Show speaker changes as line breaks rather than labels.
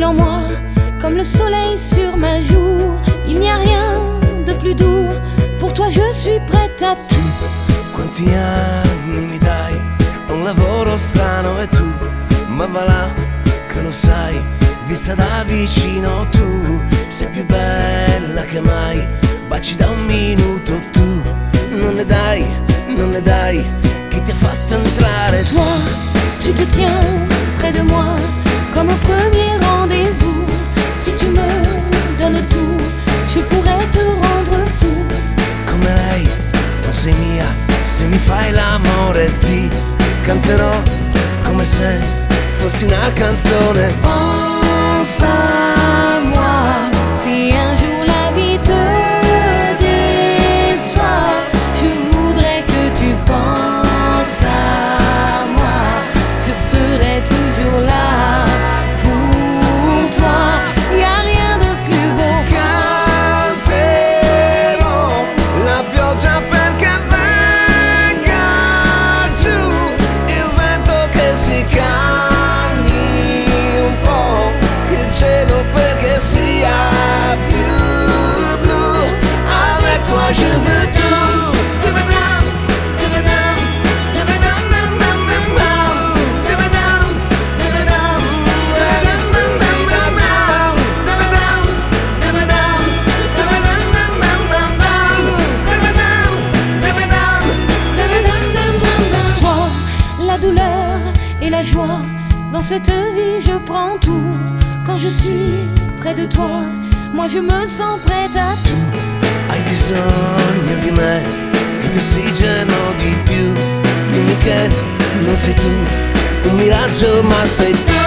en moi, comme le soleil sur ma joue. Il n'y a rien de plus doux, pour toi je suis prête à tout.
Quanti anni mi dai, un lavoro strano e tu, ma va là che lo sai, vista da vicino tu sei più bella che mai, baci da un minuto tu, non ne dai, non ne dai, chi ti ha fatto entrare?
Toi, tu te tiens près de moi, comme au premier rendez-vous. Si tu me donnes tout, je pourrais te rendre fou.
Come lei, non sei mia, se mi fai l'amore ti canterò come se fossi una canzone.
Pense à moi, si un jour la vie te déçoit, je voudrais que tu penses à moi. Je serai toujours là pour toi, y a rien de plus beau.
Canterò la pioggia perché venga giù, il vento che si calmi un po', il cielo perché sia più blu. Avec toi je veux tout.
Toi, la douleur et la joie, dans cette vie je prends tout. Quand je suis près de toi, moi je me sens prête à tout.
Hai bisogno di me, che ti ossigeno di più. Dimmi che non sei tu, un miraggio ma sei tu.